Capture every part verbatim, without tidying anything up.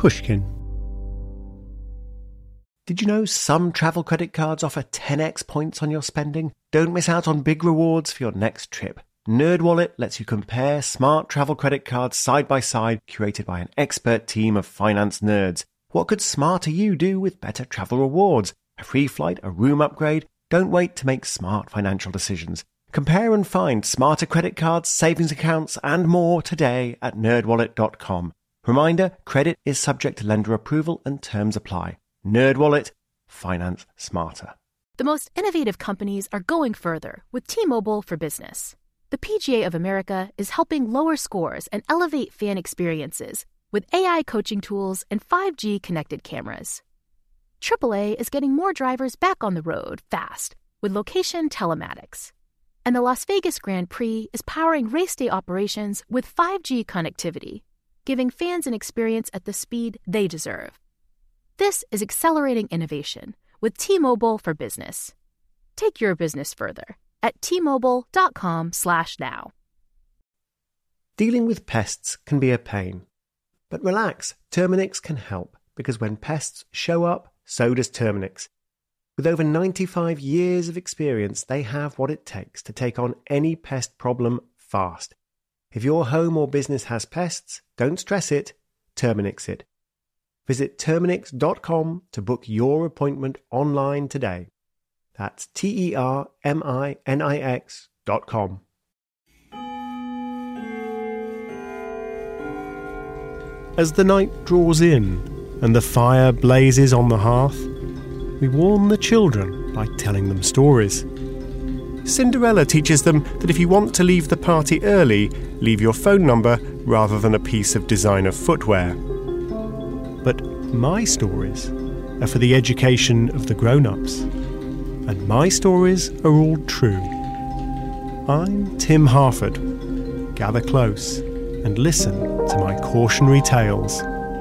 Pushkin. Did you know some travel credit cards offer ten x points on your spending? Don't miss out on big rewards for your next trip. NerdWallet lets you compare smart travel credit cards side by side, curated by an expert team of finance nerds. What could smarter you do with better travel rewards? A free flight, a room upgrade? Don't wait to make smart financial decisions. Compare and find smarter credit cards, savings accounts, and more today at nerd wallet dot com. Reminder, credit is subject to lender approval and terms apply. NerdWallet, finance smarter. The most innovative companies are going further with T-Mobile for Business. The P G A of America is helping lower scores and elevate fan experiences with A I coaching tools and five G connected cameras. triple A is getting more drivers back on the road fast with location telematics. And the Las Vegas Grand Prix is powering race day operations with five G connectivity, giving fans an experience at the speed they deserve. This is accelerating innovation with T-Mobile for Business. Take your business further at T Mobile dot com slash now. Dealing with pests can be a pain. But relax, Terminix can help, because when pests show up, so does Terminix. With over ninety-five years of experience, they have what it takes to take on any pest problem fast. If your home or business has pests, don't stress it, Terminix it. Visit Terminix dot com to book your appointment online today. That's T E R M I N I X dot com. As the night draws in and the fire blazes on the hearth, we warn the children by telling them stories. Cinderella teaches them that if you want to leave the party early, leave your phone number rather than a piece of designer footwear. But my stories are for the education of the grown-ups. And my stories are all true. I'm Tim Harford. Gather close and listen to my cautionary tales.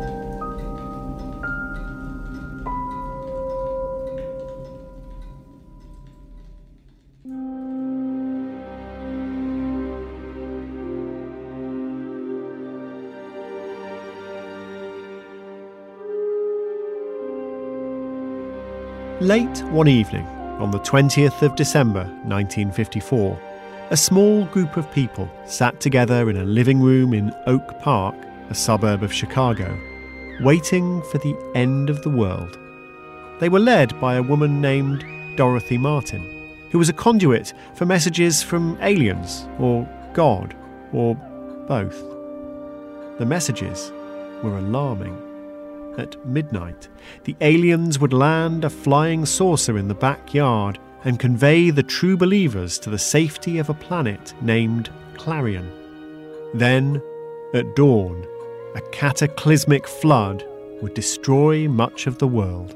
Late one evening, on the twentieth of December nineteen fifty-four, a small group of people sat together in a living room in Oak Park, a suburb of Chicago, waiting for the end of the world. They were led by a woman named Dorothy Martin, who was a conduit for messages from aliens, or God, or both. The messages were alarming. At midnight, the aliens would land a flying saucer in the backyard and convey the true believers to the safety of a planet named Clarion. Then, at dawn, a cataclysmic flood would destroy much of the world.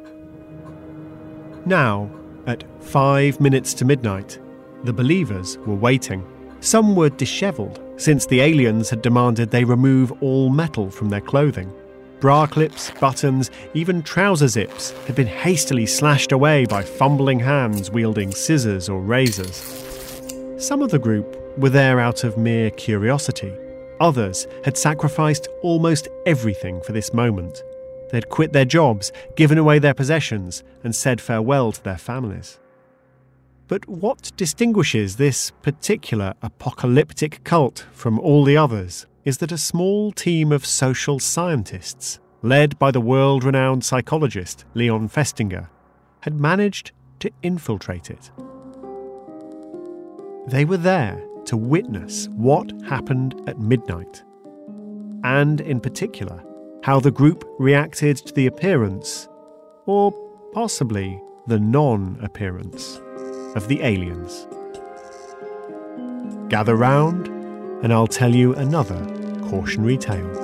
Now, at five minutes to midnight, the believers were waiting. Some were dishevelled, since the aliens had demanded they remove all metal from their clothing. Bra clips, buttons, even trouser zips had been hastily slashed away by fumbling hands wielding scissors or razors. Some of the group were there out of mere curiosity. Others had sacrificed almost everything for this moment. They had quit their jobs, given away their possessions, and said farewell to their families. But what distinguishes this particular apocalyptic cult from all the others is that a small team of social scientists, led by the world-renowned psychologist Leon Festinger, had managed to infiltrate it. They were there to witness what happened at midnight, and in particular, how the group reacted to the appearance, or possibly the non-appearance, of the aliens. Gather round, and I'll tell you another cautionary tale.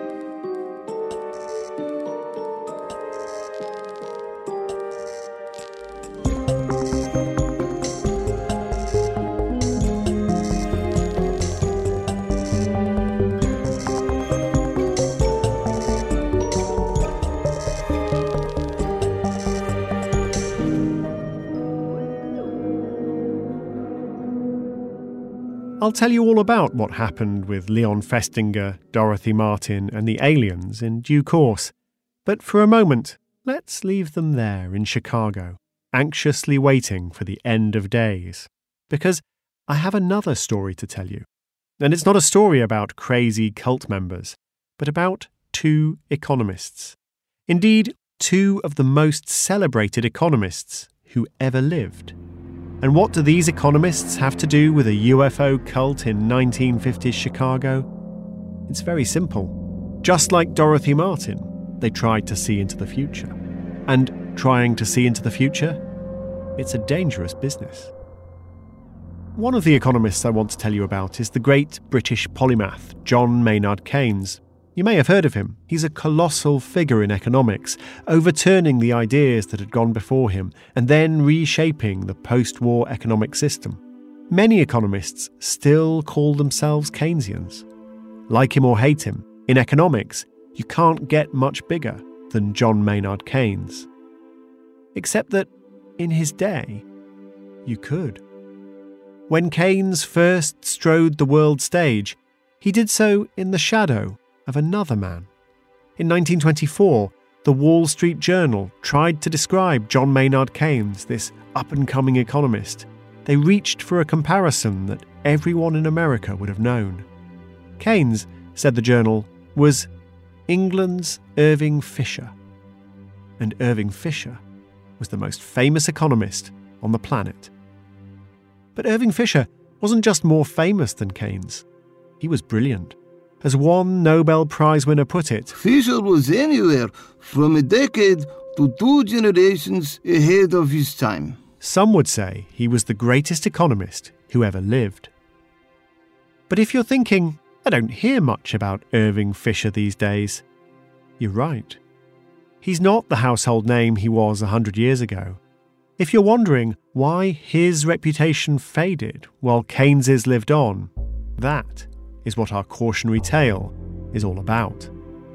I'll tell you all about what happened with Leon Festinger, Dorothy Martin, and the aliens in due course. But for a moment, let's leave them there in Chicago, anxiously waiting for the end of days. Because I have another story to tell you. And it's not a story about crazy cult members, but about two economists. Indeed, two of the most celebrated economists who ever lived. And what do these economists have to do with a U F O cult in nineteen fifties Chicago? It's very simple. Just like Dorothy Martin, they tried to see into the future. And trying to see into the future, it's a dangerous business. One of the economists I want to tell you about is the great British polymath John Maynard Keynes. You may have heard of him. He's a colossal figure in economics, overturning the ideas that had gone before him and then reshaping the post-war economic system. Many economists still call themselves Keynesians. Like him or hate him, in economics, you can't get much bigger than John Maynard Keynes. Except that, in his day, you could. When Keynes first strode the world stage, he did so in the shadow of another man. In nineteen twenty-four, the Wall Street Journal tried to describe John Maynard Keynes, this up-and-coming economist. They reached for a comparison that everyone in America would have known. Keynes, said the journal, was England's Irving Fisher. And Irving Fisher was the most famous economist on the planet. But Irving Fisher wasn't just more famous than Keynes. He was brilliant. As one Nobel Prize winner put it, Fisher was anywhere from a decade to two generations ahead of his time. Some would say he was the greatest economist who ever lived. But if you're thinking, I don't hear much about Irving Fisher these days, you're right. He's not the household name he was a hundred years ago. If you're wondering why his reputation faded while Keynes's lived on, that is what our cautionary tale is all about.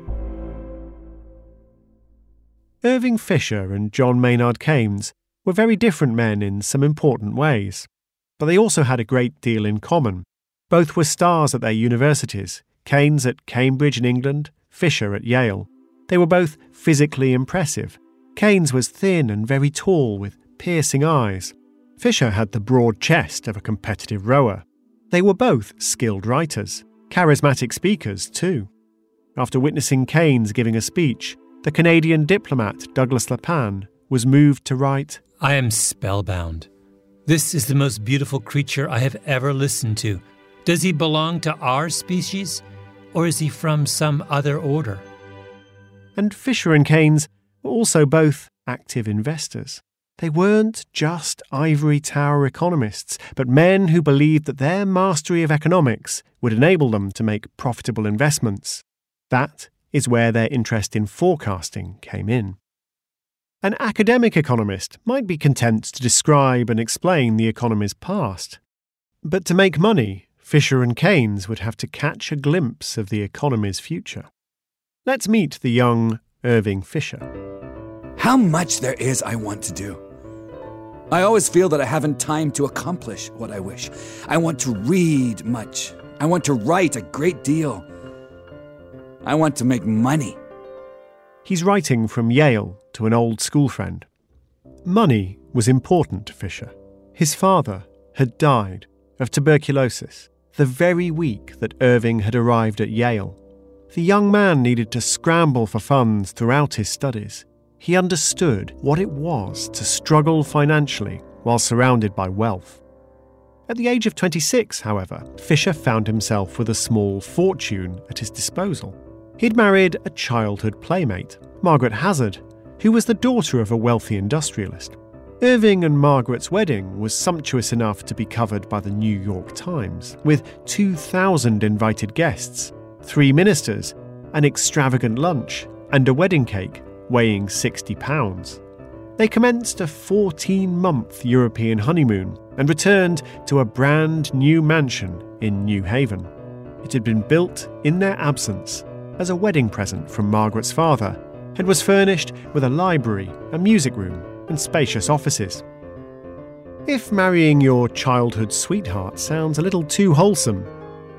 Irving Fisher and John Maynard Keynes were very different men in some important ways, but they also had a great deal in common. Both were stars at their universities, Keynes at Cambridge in England, Fisher at Yale. They were both physically impressive. Keynes was thin and very tall with piercing eyes. Fisher had the broad chest of a competitive rower. They were both skilled writers, charismatic speakers too. After witnessing Keynes giving a speech, the Canadian diplomat Douglas LePan was moved to write, I am spellbound. This is the most beautiful creature I have ever listened to. Does he belong to our species, or is he from some other order? And Fisher and Keynes were also both active investors. They weren't just ivory tower economists, but men who believed that their mastery of economics would enable them to make profitable investments. That is where their interest in forecasting came in. An academic economist might be content to describe and explain the economy's past. But to make money, Fisher and Keynes would have to catch a glimpse of the economy's future. Let's meet the young Irving Fisher. How much there is I want to do. I always feel that I haven't time to accomplish what I wish. I want to read much. I want to write a great deal. I want to make money. He's writing from Yale to an old school friend. Money was important to Fisher. His father had died of tuberculosis the very week that Irving had arrived at Yale. The young man needed to scramble for funds throughout his studies. He understood what it was to struggle financially while surrounded by wealth. At the age of twenty-six, however, Fisher found himself with a small fortune at his disposal. He'd married a childhood playmate, Margaret Hazard, who was the daughter of a wealthy industrialist. Irving and Margaret's wedding was sumptuous enough to be covered by the New York Times, with two thousand invited guests, three ministers, an extravagant lunch, and a wedding cake weighing sixty pounds. They commenced a fourteen-month European honeymoon and returned to a brand new mansion in New Haven. It had been built in their absence as a wedding present from Margaret's father and was furnished with a library, a music room, and spacious offices. If marrying your childhood sweetheart sounds a little too wholesome,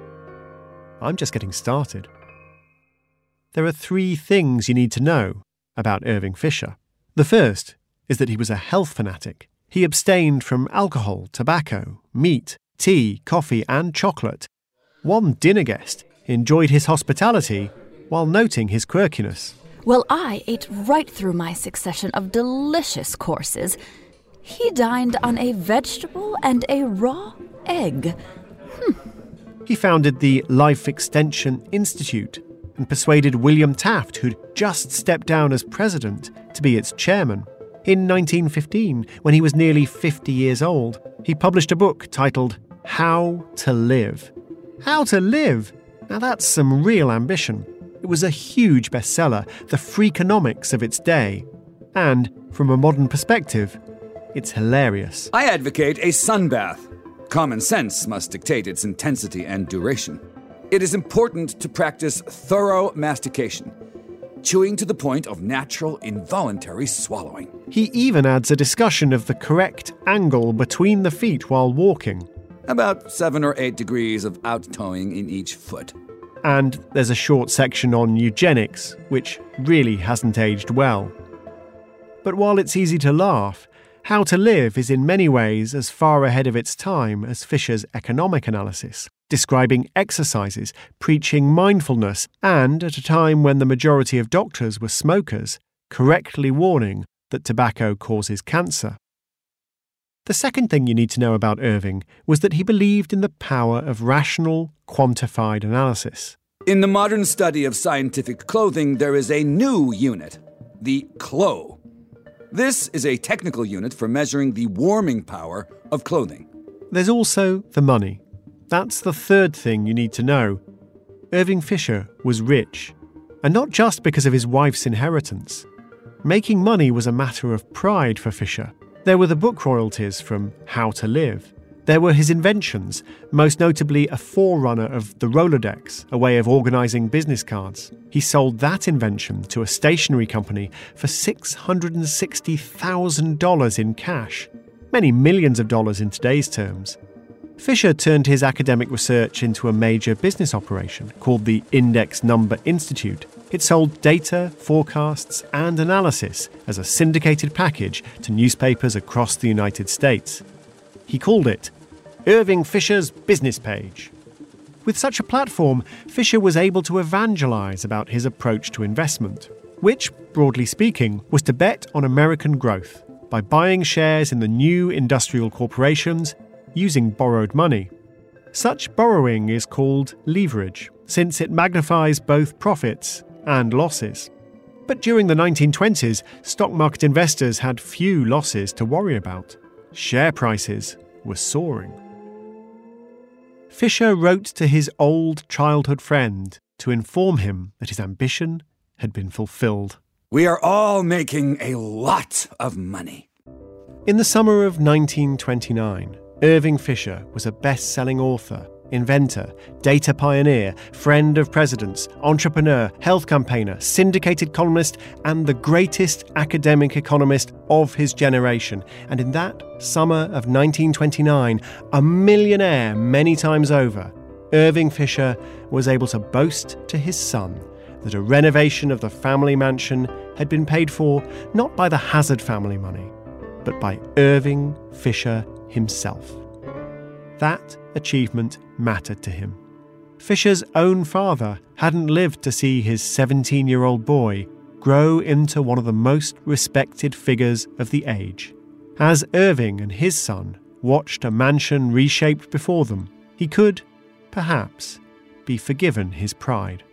I'm just getting started. There are three things you need to know about Irving Fisher. The first is that he was a health fanatic. He abstained from alcohol, tobacco, meat, tea, coffee, and chocolate. One dinner guest enjoyed his hospitality while noting his quirkiness. Well, I ate right through my succession of delicious courses. He dined on a vegetable and a raw egg. Hmm. He founded the Life Extension Institute and persuaded William Taft, who'd just stepped down as president, to be its chairman. In nineteen fifteen, when he was nearly fifty years old, he published a book titled How to Live. How to Live? Now that's some real ambition. It was a huge bestseller, the Freakonomics of its day. And, from a modern perspective, it's hilarious. I advocate a sunbath. Common sense must dictate its intensity and duration. It is important to practice thorough mastication, chewing to the point of natural, involuntary swallowing. He even adds a discussion of the correct angle between the feet while walking. About seven or eight degrees of out-toeing in each foot. And there's a short section on eugenics, which really hasn't aged well. But while it's easy to laugh, How to Live is in many ways as far ahead of its time as Fisher's economic analysis, describing exercises, preaching mindfulness, and, at a time when the majority of doctors were smokers, correctly warning that tobacco causes cancer. The second thing you need to know about Irving was that he believed in the power of rational, quantified analysis. In the modern study of scientific clothing, there is a new unit, the C L O. This is a technical unit for measuring the warming power of clothing. There's also the money. That's the third thing you need to know. Irving Fisher was rich, and not just because of his wife's inheritance. Making money was a matter of pride for Fisher. There were the book royalties from How to Live. There were his inventions, most notably a forerunner of the Rolodex, a way of organising business cards. He sold that invention to a stationery company for six hundred sixty thousand dollars in cash, many millions of dollars in today's terms. Fisher turned his academic research into a major business operation called the Index Number Institute. It sold data, forecasts, and analysis as a syndicated package to newspapers across the United States. He called it Irving Fisher's Business Page. With such a platform, Fisher was able to evangelize about his approach to investment, which, broadly speaking, was to bet on American growth by buying shares in the new industrial corporations using borrowed money. Such borrowing is called leverage, since it magnifies both profits and losses. But during the nineteen twenties, stock market investors had few losses to worry about. Share prices were soaring. Fisher wrote to his old childhood friend to inform him that his ambition had been fulfilled. We are all making a lot of money. In the summer of nineteen twenty-nine, Irving Fisher was a best-selling author, inventor, data pioneer, friend of presidents, entrepreneur, health campaigner, syndicated columnist, and the greatest academic economist of his generation. And in that summer of nineteen twenty-nine, a millionaire many times over, Irving Fisher was able to boast to his son that a renovation of the family mansion had been paid for not by the Hazard family money, but by Irving Fisher himself. That achievement mattered to him. Fisher's own father hadn't lived to see his seventeen-year-old boy grow into one of the most respected figures of the age. As Irving and his son watched a mansion reshaped before them, he could, perhaps, be forgiven his pride.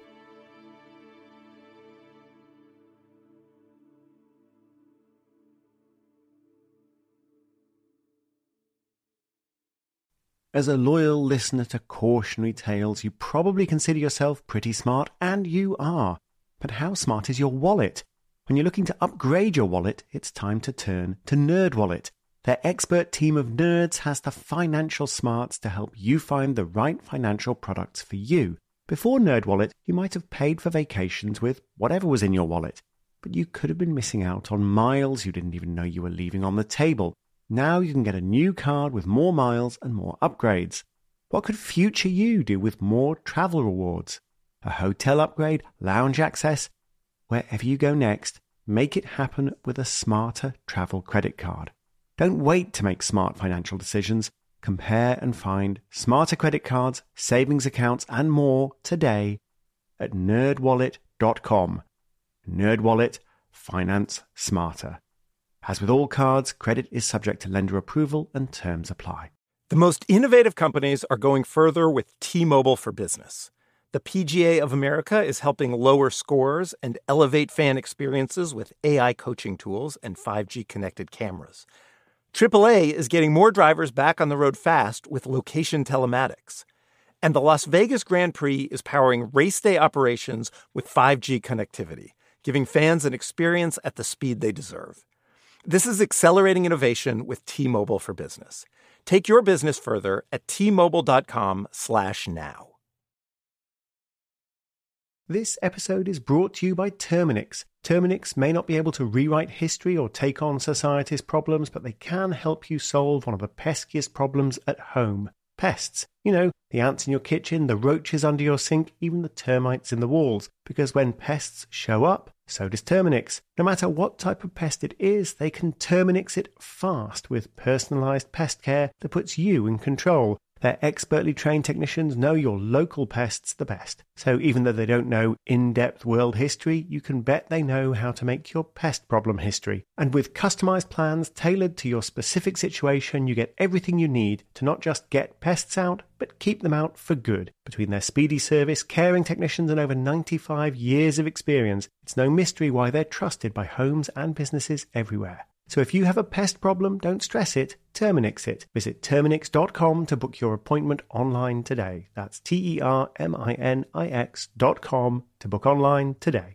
As a loyal listener to cautionary tales, you probably consider yourself pretty smart, and you are. But how smart is your wallet? When you're looking to upgrade your wallet, it's time to turn to NerdWallet. Their expert team of nerds has the financial smarts to help you find the right financial products for you. Before NerdWallet, you might have paid for vacations with whatever was in your wallet, but you could have been missing out on miles you didn't even know you were leaving on the table. Now you can get a new card with more miles and more upgrades. What could future you do with more travel rewards? A hotel upgrade, lounge access? Wherever you go next, Make it happen with a smarter travel credit card. Don't wait to make smart financial decisions. Compare and find smarter credit cards, savings accounts, and more today at nerd wallet dot com. NerdWallet. Finance smarter. As with all cards, credit is subject to lender approval and terms apply. The most innovative companies are going further with T-Mobile for Business. The P G A of America is helping lower scores and elevate fan experiences with A I coaching tools and five G connected cameras. triple A is getting more drivers back on the road fast with location telematics. And the Las Vegas Grand Prix is powering race day operations with five G connectivity, giving fans an experience at the speed they deserve. This is accelerating innovation with T-Mobile for Business. Take your business further at T-Mobile.com slash now. This episode is brought to you by Terminix. Terminix may not be able to rewrite history or take on society's problems, but they can help you solve one of the peskiest problems at home. Pests. You know, the ants in your kitchen, the roaches under your sink, even the termites in the walls. Because when pests show up, so does Terminix. No matter what type of pest it is, they can Terminix it fast with personalised pest care that puts you in control. Their expertly trained technicians know your local pests the best. So even though they don't know in-depth world history, you can bet they know how to make your pest problem history. And with customized plans tailored to your specific situation, you get everything you need to not just get pests out, but keep them out for good. Between their speedy service, caring technicians, and over ninety-five years of experience, it's no mystery why they're trusted by homes and businesses everywhere. So if you have a pest problem, don't stress it, Terminix it. Visit Terminix dot com to book your appointment online today. That's T E R M I N I X dot com to book online today.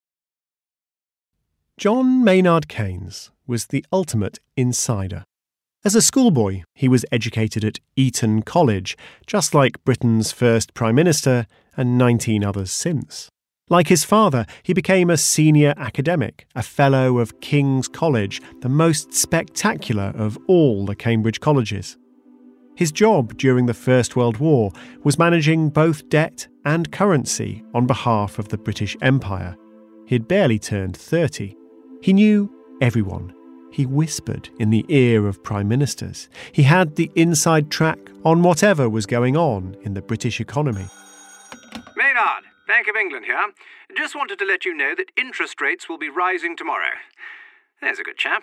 John Maynard Keynes was the ultimate insider. As a schoolboy, he was educated at Eton College, just like Britain's first Prime Minister and nineteen others since. Like his father, he became a senior academic, a fellow of King's College, the most spectacular of all the Cambridge colleges. His job during the First World War was managing both debt and currency on behalf of the British Empire. He'd barely turned thirty. He knew everyone. He whispered in the ear of prime ministers. He had the inside track on whatever was going on in the British economy. Maynard, Bank of England here. Just wanted to let you know that interest rates will be rising tomorrow. There's a good chap.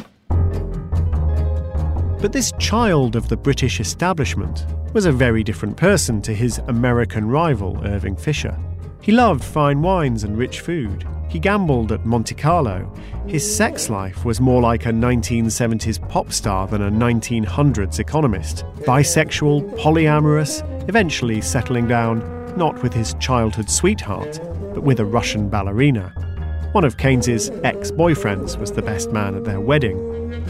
But this child of the British establishment was a very different person to his American rival, Irving Fisher. He loved fine wines and rich food. He gambled at Monte Carlo. His sex life was more like a nineteen seventies pop star than a nineteen hundreds economist. Bisexual, polyamorous, eventually settling down not with his childhood sweetheart, but with a Russian ballerina. One of Keynes's ex-boyfriends was the best man at their wedding.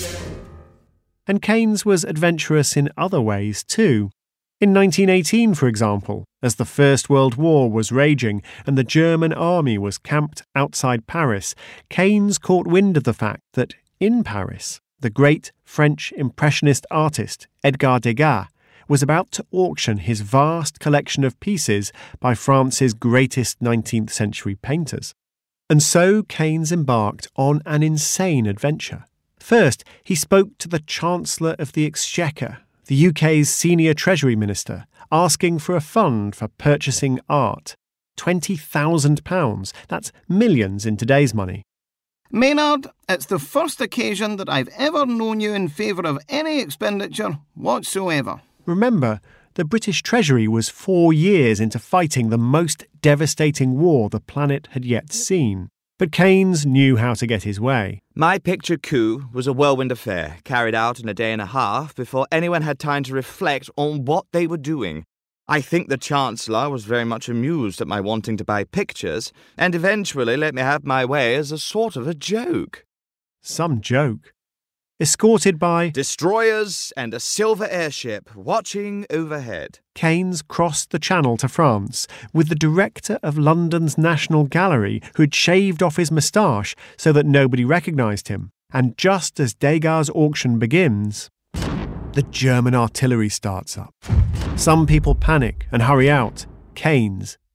And Keynes was adventurous in other ways too. In nineteen eighteen, for example, as the First World War was raging and the German army was camped outside Paris, Keynes caught wind of the fact that in Paris, the great French Impressionist artist Edgar Degas was about to auction his vast collection of pieces by France's greatest nineteenth century painters. And so Keynes embarked on an insane adventure. First, he spoke to the Chancellor of the Exchequer, the U K's senior Treasury Minister, asking for a fund for purchasing art. twenty thousand pounds. That's millions in today's money. Maynard, it's the first occasion that I've ever known you in favour of any expenditure whatsoever. Remember, the British Treasury was four years into fighting the most devastating war the planet had yet seen. But Keynes knew how to get his way. My picture coup was a whirlwind affair, carried out in a day and a half before anyone had time to reflect on what they were doing. I think the Chancellor was very much amused at my wanting to buy pictures, and eventually let me have my way as a sort of a joke. Some joke. Escorted by destroyers and a silver airship watching overhead, Keynes crossed the Channel to France with the director of London's National Gallery, who'd shaved off his moustache so that nobody recognised him. And just as Degas' auction begins, the German artillery starts up. Some people panic and hurry out. Keynes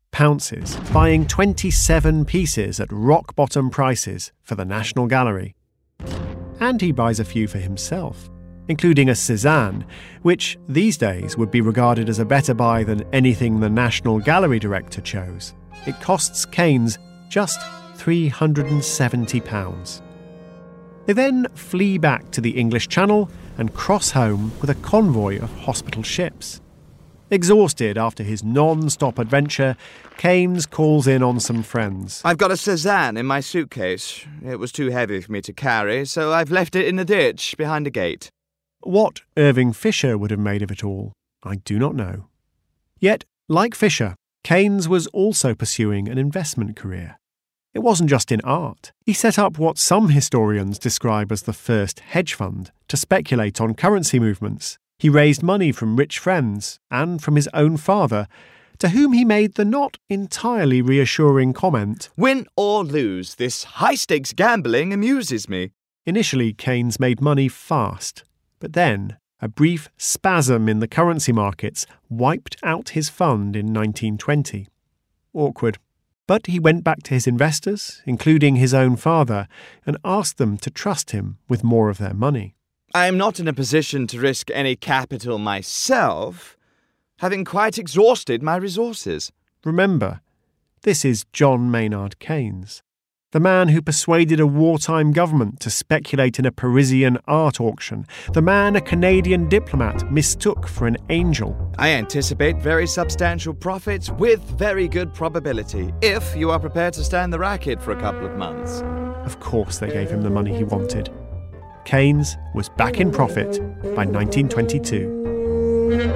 pounces, buying twenty-seven pieces at rock-bottom prices for the National Gallery. And he buys a few for himself, including a Cézanne, which these days would be regarded as a better buy than anything the National Gallery director chose. It costs Keynes just three hundred seventy pounds. They then flee back to the English Channel and cross home with a convoy of hospital ships. Exhausted after his non-stop adventure, Keynes calls in on some friends. I've got a Cézanne in my suitcase. It was too heavy for me to carry, so I've left it in the ditch behind a gate. What Irving Fisher would have made of it all, I do not know. Yet, like Fisher, Keynes was also pursuing an investment career. It wasn't just in art. He set up what some historians describe as the first hedge fund to speculate on currency movements. He raised money from rich friends and from his own father, to whom he made the not entirely reassuring comment, "Win or lose, this high-stakes gambling amuses me." Initially, Keynes made money fast, but then a brief spasm in the currency markets wiped out his fund in nineteen twenty. Awkward. But he went back to his investors, including his own father, and asked them to trust him with more of their money. I am not in a position to risk any capital myself, having quite exhausted my resources. Remember, this is John Maynard Keynes, the man who persuaded a wartime government to speculate in a Parisian art auction, the man a Canadian diplomat mistook for an angel. I anticipate very substantial profits with very good probability, if you are prepared to stand the racket for a couple of months. Of course they gave him the money he wanted. Keynes was back in profit by nineteen twenty-two.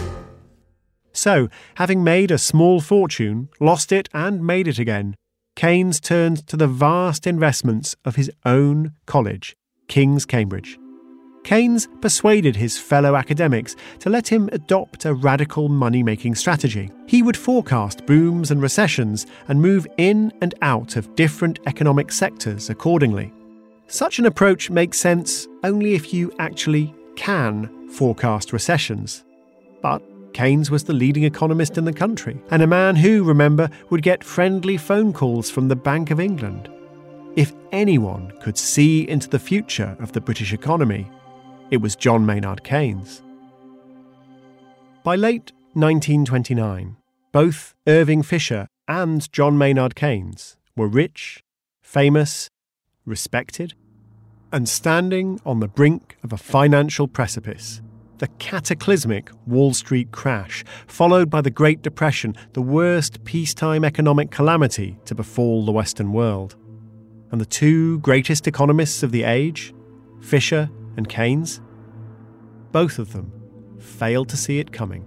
So, having made a small fortune, lost it and made it again, Keynes turned to the vast investments of his own college, King's Cambridge. Keynes persuaded his fellow academics to let him adopt a radical money-making strategy. He would forecast booms and recessions and move in and out of different economic sectors accordingly. Such an approach makes sense only if you actually can forecast recessions. But Keynes was the leading economist in the country, and a man who, remember, would get friendly phone calls from the Bank of England. If anyone could see into the future of the British economy, it was John Maynard Keynes. By late nineteen twenty-nine, both Irving Fisher and John Maynard Keynes were rich, famous, respected, and standing on the brink of a financial precipice. The cataclysmic Wall Street crash, followed by the Great Depression, the worst peacetime economic calamity to befall the Western world. And the two greatest economists of the age, Fisher and Keynes, both of them failed to see it coming.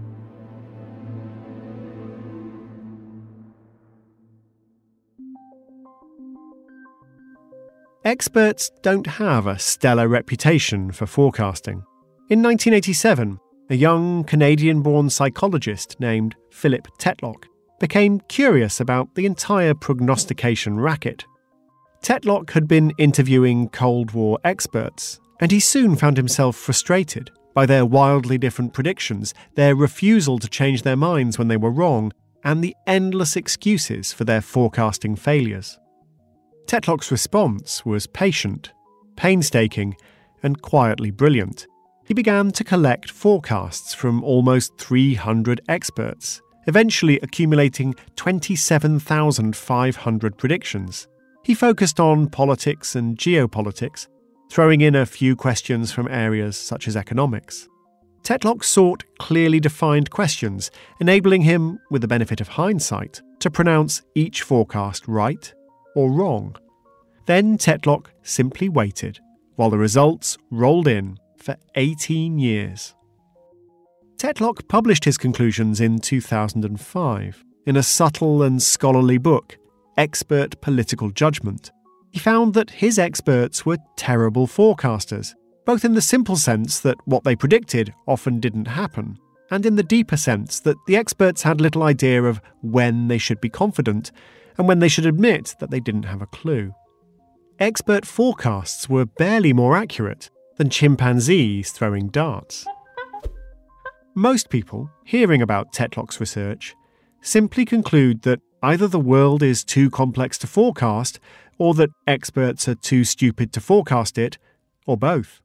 Experts don't have a stellar reputation for forecasting. In nineteen eighty-seven, a young Canadian-born psychologist named Philip Tetlock became curious about the entire prognostication racket. Tetlock had been interviewing Cold War experts, and he soon found himself frustrated by their wildly different predictions, their refusal to change their minds when they were wrong, and the endless excuses for their forecasting failures. Tetlock's response was patient, painstaking, and quietly brilliant. He began to collect forecasts from almost three hundred experts, eventually accumulating twenty-seven thousand five hundred predictions. He focused on politics and geopolitics, throwing in a few questions from areas such as economics. Tetlock sought clearly defined questions, enabling him, with the benefit of hindsight, to pronounce each forecast right or wrong. Then Tetlock simply waited while the results rolled in for eighteen years. Tetlock published his conclusions in two thousand five in a subtle and scholarly book, Expert Political Judgment. He found that his experts were terrible forecasters, both in the simple sense that what they predicted often didn't happen, and in the deeper sense that the experts had little idea of when they should be confident and when they should admit that they didn't have a clue. Expert forecasts were barely more accurate than chimpanzees throwing darts. Most people, hearing about Tetlock's research, simply conclude that either the world is too complex to forecast, or that experts are too stupid to forecast it, or both.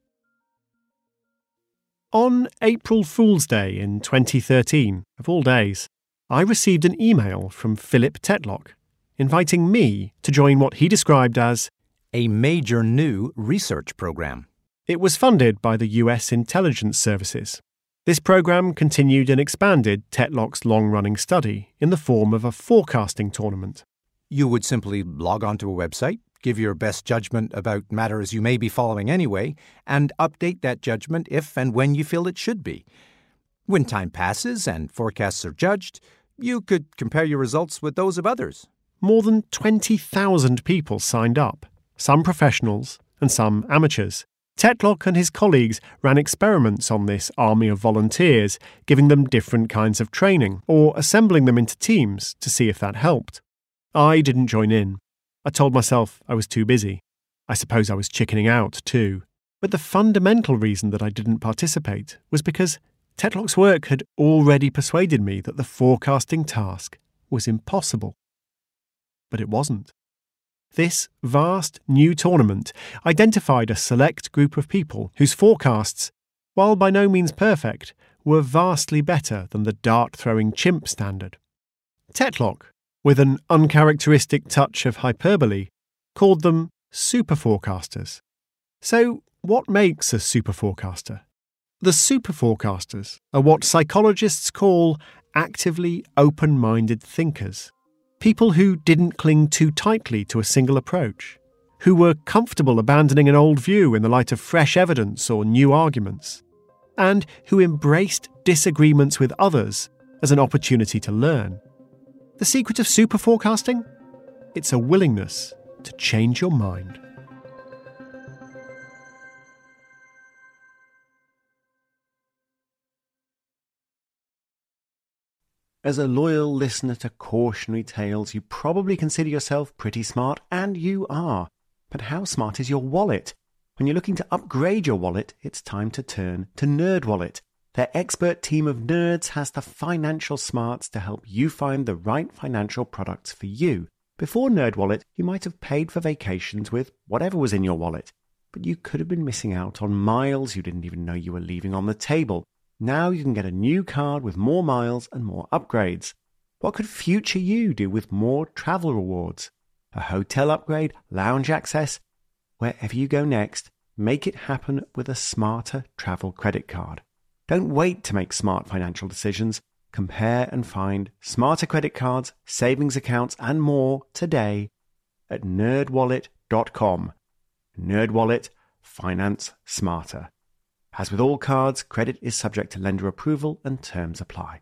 On April Fool's Day in twenty thirteen, of all days, I received an email from Philip Tetlock inviting me to join what he described as a major new research program. It was funded by the U S intelligence services. This program continued and expanded Tetlock's long-running study in the form of a forecasting tournament. You would simply log onto a website, give your best judgment about matters you may be following anyway, and update that judgment if and when you feel it should be. When time passes and forecasts are judged, you could compare your results with those of others. More than twenty thousand people signed up, some professionals and some amateurs. Tetlock and his colleagues ran experiments on this army of volunteers, giving them different kinds of training or assembling them into teams to see if that helped. I didn't join in. I told myself I was too busy. I suppose I was chickening out too. But the fundamental reason that I didn't participate was because Tetlock's work had already persuaded me that the forecasting task was impossible. But it wasn't. This vast new tournament identified a select group of people whose forecasts, while by no means perfect, were vastly better than the dart-throwing chimp standard. Tetlock, with an uncharacteristic touch of hyperbole, called them superforecasters. So, what makes a superforecaster? The superforecasters are what psychologists call actively open-minded thinkers. People who didn't cling too tightly to a single approach, who were comfortable abandoning an old view in the light of fresh evidence or new arguments, and who embraced disagreements with others as an opportunity to learn. The secret of superforecasting? It's a willingness to change your mind. As a loyal listener to cautionary tales, you probably consider yourself pretty smart, and you are. But how smart is your wallet? When you're looking to upgrade your wallet, it's time to turn to NerdWallet. Their expert team of nerds has the financial smarts to help you find the right financial products for you. Before NerdWallet, you might have paid for vacations with whatever was in your wallet, but you could have been missing out on miles you didn't even know you were leaving on the table. Now you can get a new card with more miles and more upgrades. What could future you do with more travel rewards? A hotel upgrade, lounge access? Wherever you go next, make it happen with a smarter travel credit card. Don't wait to make smart financial decisions. Compare and find smarter credit cards, savings accounts, and more today at nerd wallet dot com. NerdWallet, finance smarter. As with all cards, credit is subject to lender approval and terms apply.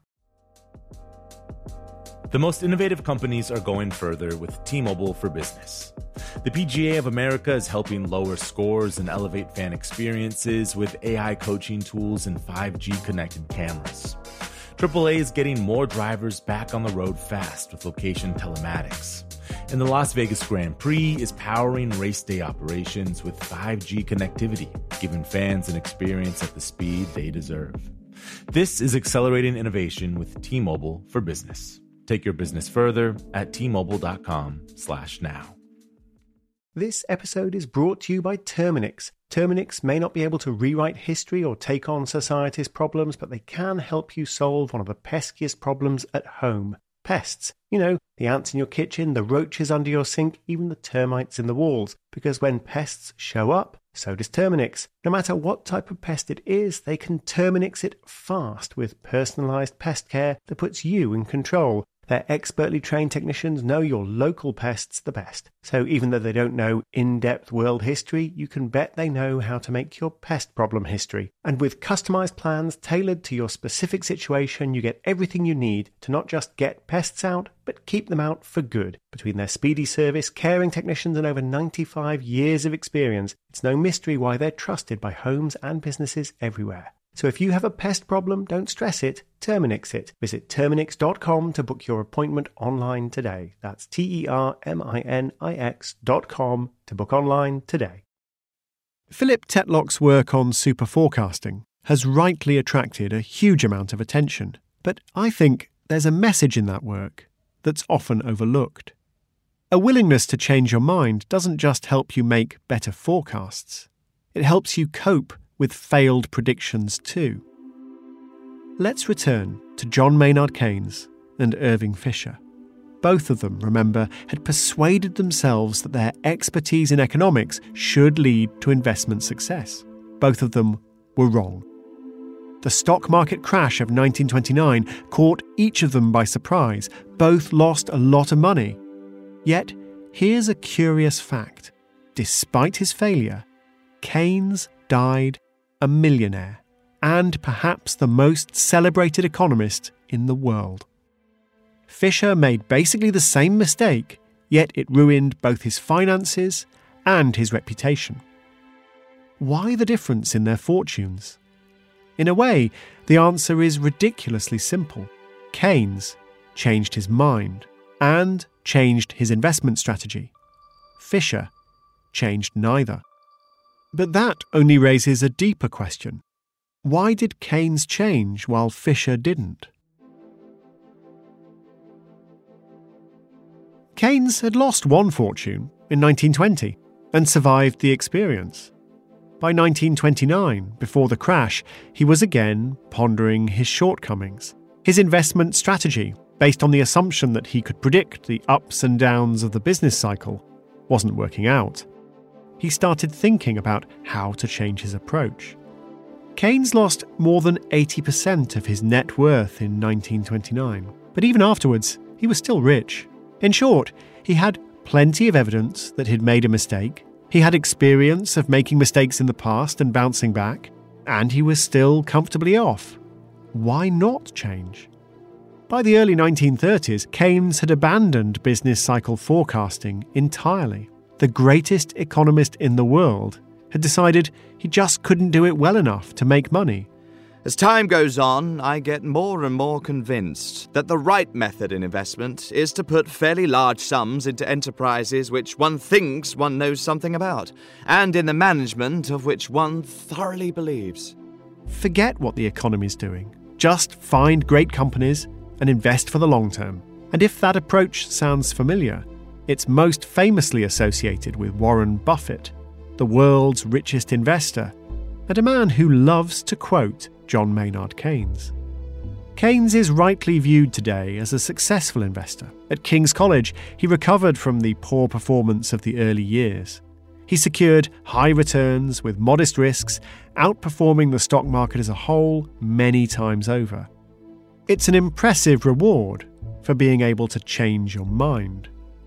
The most innovative companies are going further with T-Mobile for Business. The P G A of America is helping lower scores and elevate fan experiences with A I coaching tools and five G connected cameras. triple A is getting more drivers back on the road fast with location telematics. And the Las Vegas Grand Prix is powering race day operations with five G connectivity, giving fans an experience at the speed they deserve. This is accelerating innovation with T-Mobile for Business. Take your business further at T Mobile dot com slash now. This episode is brought to you by Terminix. Terminix may not be able to rewrite history or take on society's problems, but they can help you solve one of the peskiest problems at home. Pests. You know, the ants in your kitchen, the roaches under your sink, even the termites in the walls. Because when pests show up, so does Terminix. No matter what type of pest it is, they can Terminix it fast with personalised pest care that puts you in control. Their expertly trained technicians know your local pests the best. So even though they don't know in-depth world history, you can bet they know how to make your pest problem history. And with customized plans tailored to your specific situation, you get everything you need to not just get pests out, but keep them out for good. Between their speedy service, caring technicians, and over ninety-five years of experience, it's no mystery why they're trusted by homes and businesses everywhere. So if you have a pest problem, don't stress it, Terminix it. Visit Terminix dot com to book your appointment online today. That's T E R M I N I X dot com to book online today. Philip Tetlock's work on superforecasting has rightly attracted a huge amount of attention. But I think there's a message in that work that's often overlooked. A willingness to change your mind doesn't just help you make better forecasts. It helps you cope with failed predictions too. Let's return to John Maynard Keynes and Irving Fisher. Both of them, remember, had persuaded themselves that their expertise in economics should lead to investment success. Both of them were wrong. The stock market crash of nineteen twenty-nine caught each of them by surprise. Both lost a lot of money. Yet, here's a curious fact. Despite his failure, Keynes died a millionaire and perhaps the most celebrated economist in the world. Fisher made basically the same mistake, yet it ruined both his finances and his reputation. Why the difference in their fortunes? In a way, the answer is ridiculously simple. Keynes changed his mind and changed his investment strategy. Fisher changed neither. But that only raises a deeper question. Why did Keynes change while Fisher didn't? Keynes had lost one fortune in nineteen twenty and survived the experience. By nineteen twenty-nine, before the crash, he was again pondering his shortcomings. His investment strategy, based on the assumption that he could predict the ups and downs of the business cycle, wasn't working out. He started thinking about how to change his approach. Keynes lost more than eighty percent of his net worth in nineteen twenty-nine, but even afterwards, he was still rich. In short, he had plenty of evidence that he'd made a mistake. He had experience of making mistakes in the past and bouncing back, and he was still comfortably off. Why not change? By the early nineteen thirties, Keynes had abandoned business cycle forecasting entirely. The greatest economist in the world had decided he just couldn't do it well enough to make money. As time goes on, I get more and more convinced that the right method in investment is to put fairly large sums into enterprises which one thinks one knows something about, and in the management of which one thoroughly believes. Forget what the economy's doing. Just find great companies and invest for the long term. And if that approach sounds familiar, it's most famously associated with Warren Buffett, the world's richest investor, and a man who loves to quote John Maynard Keynes. Keynes is rightly viewed today as a successful investor. At King's College, he recovered from the poor performance of the early years. He secured high returns with modest risks, outperforming the stock market as a whole many times over. It's an impressive reward for being able to change your mind.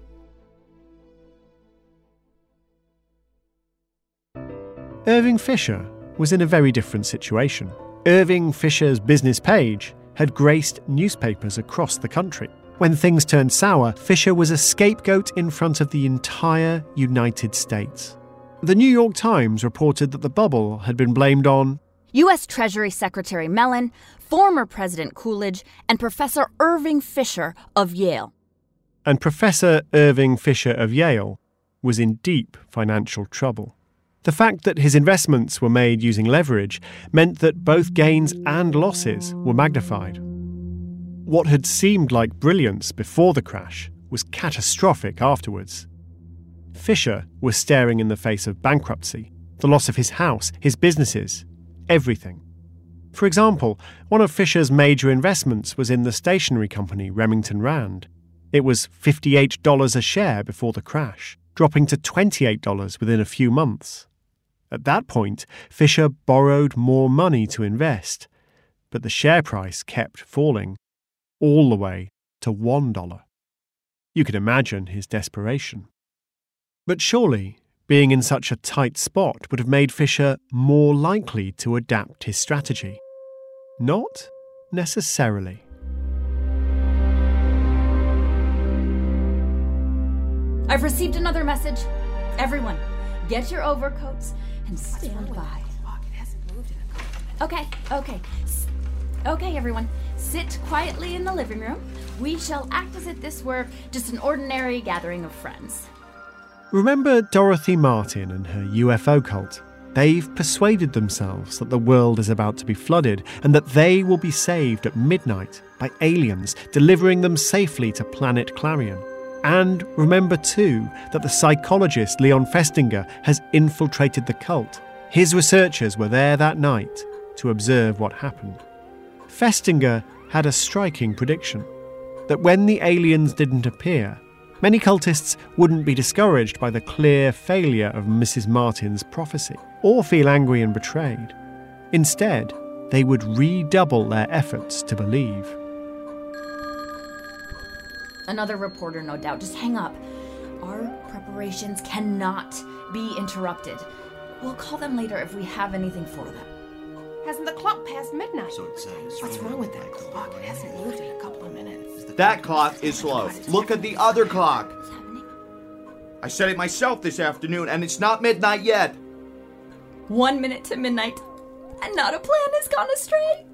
Irving Fisher was in a very different situation. Irving Fisher's business page had graced newspapers across the country. When things turned sour, Fisher was a scapegoat in front of the entire United States. The New York Times reported that the bubble had been blamed on U S Treasury Secretary Mellon, former President Coolidge, and Professor Irving Fisher of Yale. And Professor Irving Fisher of Yale was in deep financial trouble. The fact that his investments were made using leverage meant that both gains and losses were magnified. What had seemed like brilliance before the crash was catastrophic afterwards. Fisher was staring in the face of bankruptcy, the loss of his house, his businesses, everything. For example, one of Fisher's major investments was in the stationery company Remington Rand. It was fifty-eight dollars a share before the crash, dropping to twenty-eight dollars within a few months. At that point, Fisher borrowed more money to invest, but the share price kept falling, all the way to one dollar. You can imagine his desperation. But surely, being in such a tight spot would have made Fisher more likely to adapt his strategy. Not necessarily. I've received another message. Everyone, get your overcoats and stand by. Okay, okay. S- okay, everyone. Sit quietly in the living room. We shall act as if this were just an ordinary gathering of friends. Remember Dorothy Martin and her U F O cult? They've persuaded themselves that the world is about to be flooded and that they will be saved at midnight by aliens delivering them safely to planet Clarion. And remember too that the psychologist Leon Festinger has infiltrated the cult. His researchers were there that night to observe what happened. Festinger had a striking prediction, that when the aliens didn't appear, many cultists wouldn't be discouraged by the clear failure of Missus Martin's prophecy, or feel angry and betrayed. Instead, they would redouble their efforts to believe. Another reporter, no doubt. Just hang up. Our preparations cannot be interrupted. We'll call them later if we have anything for them. Hasn't the clock passed midnight? So it says. What's wrong with that clock? It hasn't moved in a couple of minutes. That clock is slow. Look at the other clock. I set it myself this afternoon, and it's not midnight yet. One minute to midnight, and not a plan has gone astray.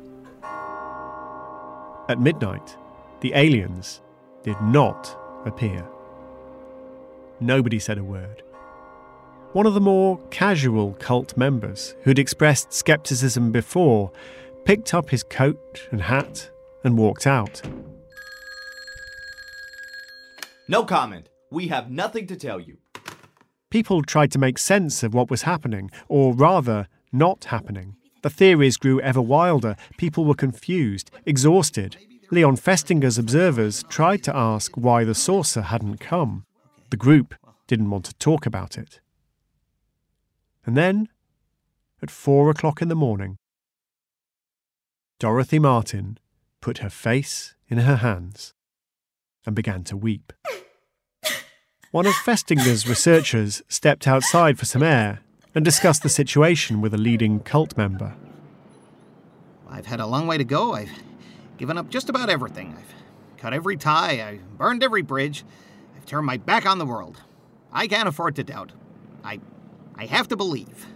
At midnight, the aliens did not appear. Nobody said a word. One of the more casual cult members, who'd expressed skepticism before, picked up his coat and hat and walked out. No comment. We have nothing to tell you. People tried to make sense of what was happening, or rather, not happening. The theories grew ever wilder. People were confused, exhausted. Leon Festinger's observers tried to ask why the saucer hadn't come. The group didn't want to talk about it. And then, at four o'clock in the morning, Dorothy Martin put her face in her hands and began to weep. One of Festinger's researchers stepped outside for some air and discussed the situation with a leading cult member. I've had a long way to go. I've given up just about everything. I've cut every tie. I've burned every bridge. I've turned my back on the world. I can't afford to doubt. I, I have to believe.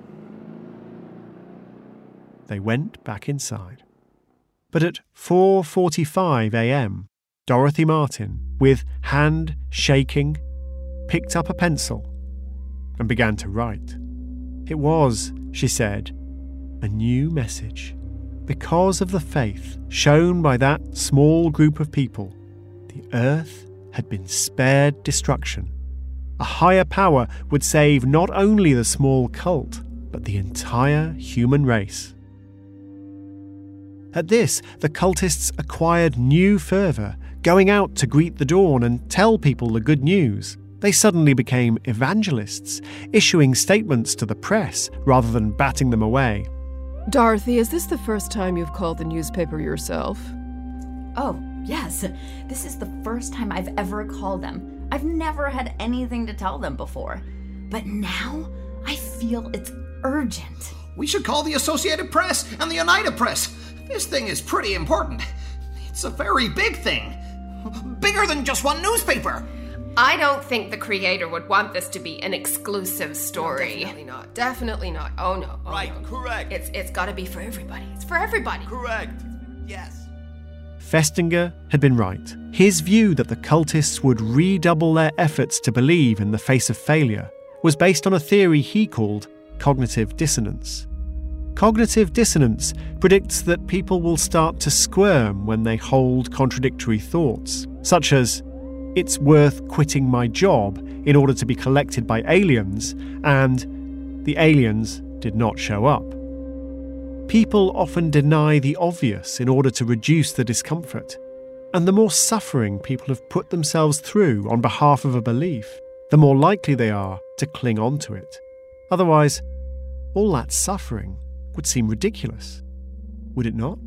They went back inside. But at four forty-five a.m., Dorothy Martin, with hand shaking, picked up a pencil and began to write. It was, she said, a new message. Because of the faith shown by that small group of people, the earth had been spared destruction. A higher power would save not only the small cult, but the entire human race. At this, the cultists acquired new fervour, going out to greet the dawn and tell people the good news. They suddenly became evangelists, issuing statements to the press rather than batting them away. Dorothy, is this the first time you've called the newspaper yourself? Oh, yes. This is the first time I've ever called them. I've never had anything to tell them before. But now, I feel it's urgent. We should call the Associated Press and the United Press. This thing is pretty important. It's a very big thing. Bigger than just one newspaper. I don't think the creator would want this to be an exclusive story. No, definitely not. Definitely not. Oh, no. Oh, right, no. Correct. It's It's got to be for everybody. It's for everybody. Correct. Yes. Festinger had been right. His view that the cultists would redouble their efforts to believe in the face of failure was based on a theory he called cognitive dissonance. Cognitive dissonance predicts that people will start to squirm when they hold contradictory thoughts, such as, it's worth quitting my job in order to be collected by aliens, and the aliens did not show up. People often deny the obvious in order to reduce the discomfort, and the more suffering people have put themselves through on behalf of a belief, the more likely they are to cling on to it. Otherwise, all that suffering would seem ridiculous, would it not?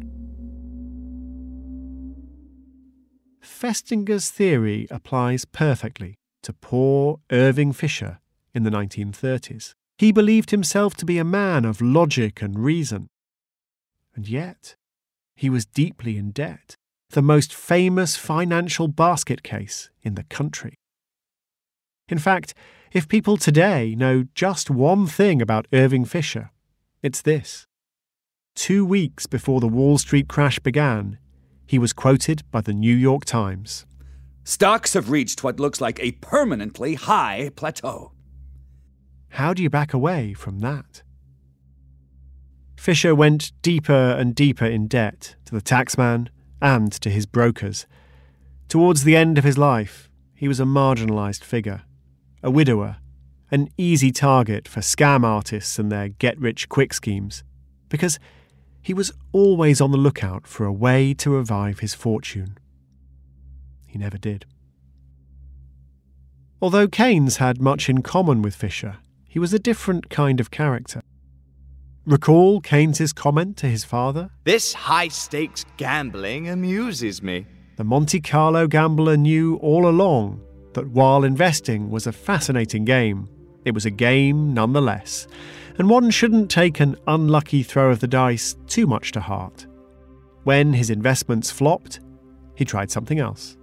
Festinger's theory applies perfectly to poor Irving Fisher in the nineteen thirties. He believed himself to be a man of logic and reason. And yet, he was deeply in debt, the most famous financial basket case in the country. In fact, if people today know just one thing about Irving Fisher, it's this. Two weeks before the Wall Street crash began, he was quoted by the New York Times. Stocks have reached what looks like a permanently high plateau. how do you back away from that? Fisher went deeper and deeper in debt to the taxman and to his brokers. Towards the end of his life, he was a marginalised figure, a widower, an easy target for scam artists and their get-rich-quick schemes, because he was always on the lookout for a way to revive his fortune. He never did. Although Keynes had much in common with Fisher, he was a different kind of character. Recall Keynes's comment to his father? This high-stakes gambling amuses me. The Monte Carlo gambler knew all along that while investing was a fascinating game, it was a game nonetheless, and one shouldn't take an unlucky throw of the dice too much to heart. When his investments flopped, he tried something else.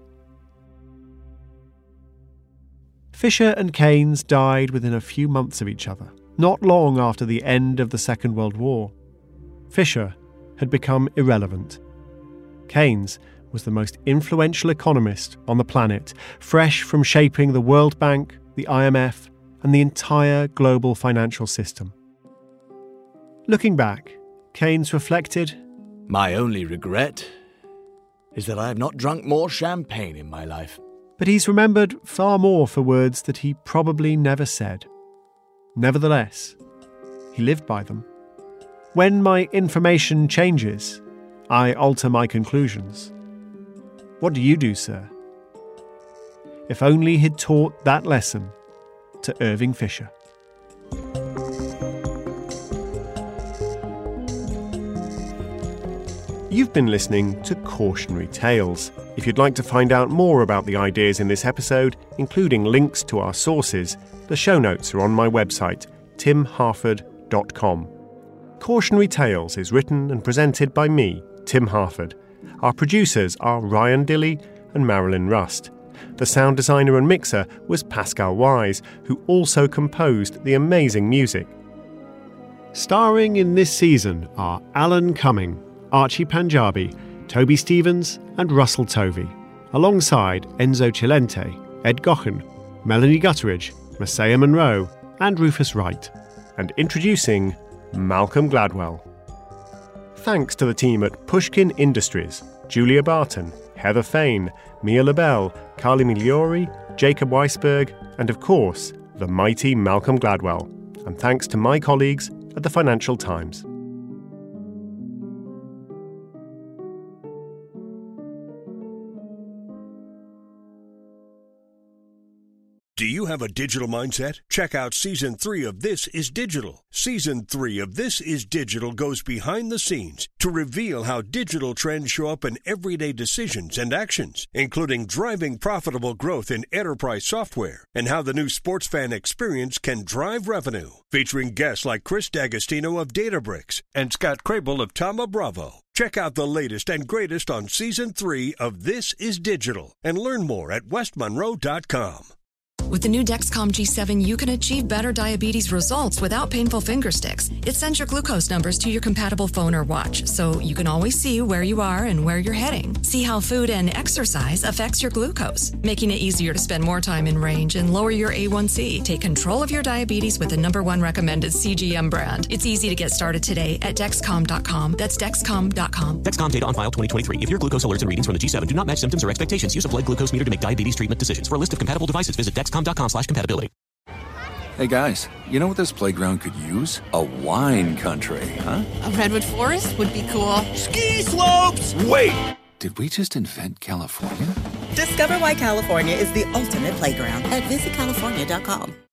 Fisher and Keynes died within a few months of each other, not long after the end of the Second World War. Fisher had become irrelevant. Keynes was the most influential economist on the planet, fresh from shaping the World Bank, the I M F, and the entire global financial system. Looking back, Keynes reflected, "My only regret is that I have not drunk more champagne in my life." But he's remembered far more for words that he probably never said. Nevertheless, he lived by them. When my information changes, I alter my conclusions. What do you do, sir? If only he'd taught that lesson to Irving Fisher. You've been listening to Cautionary Tales. If you'd like to find out more about the ideas in this episode, including links to our sources, the show notes are on my website, tim harford dot com. Cautionary Tales is written and presented by me, Tim Harford. Our producers are Ryan Dilley and Marilyn Rust. The sound designer and mixer was Pascal Wise, who also composed the amazing music. Starring in this season are Alan Cumming, Archie Panjabi, Toby Stevens and Russell Tovey, alongside Enzo Cilente, Ed Gochen, Melanie Gutteridge, Masaya Monroe and Rufus Wright, and introducing Malcolm Gladwell. Thanks to the team at Pushkin Industries, Julia Barton, Heather Fain, Mia LaBelle, Carly Migliori, Jacob Weisberg, and of course, the mighty Malcolm Gladwell. And thanks to my colleagues at the Financial Times. Do you have a digital mindset? Check out Season three of This Is Digital. Season three of This Is Digital goes behind the scenes to reveal how digital trends show up in everyday decisions and actions, including driving profitable growth in enterprise software and how the new sports fan experience can drive revenue. Featuring guests like Chris D'Agostino of Databricks and Scott Crable of Thoma Bravo. Check out the latest and greatest on Season three of This Is Digital and learn more at west monroe dot com. With the new Dexcom G seven, you can achieve better diabetes results without painful finger sticks. It sends your glucose numbers to your compatible phone or watch, so you can always see where you are and where you're heading. See how food and exercise affects your glucose, making it easier to spend more time in range and lower your A one C. Take control of your diabetes with the number one recommended C G M brand. It's easy to get started today at Dexcom dot com. That's Dexcom dot com. Dexcom data on file twenty twenty-three. If your glucose alerts and readings from the G seven do not match symptoms or expectations, use a blood glucose meter to make diabetes treatment decisions. For a list of compatible devices, visit Dexcom dot com slash compatibility. Hey guys, you know what this playground could use? A wine country, huh? A redwood forest would be cool. Ski slopes! Wait! Did we just invent California? Discover why California is the ultimate playground at visit california dot com.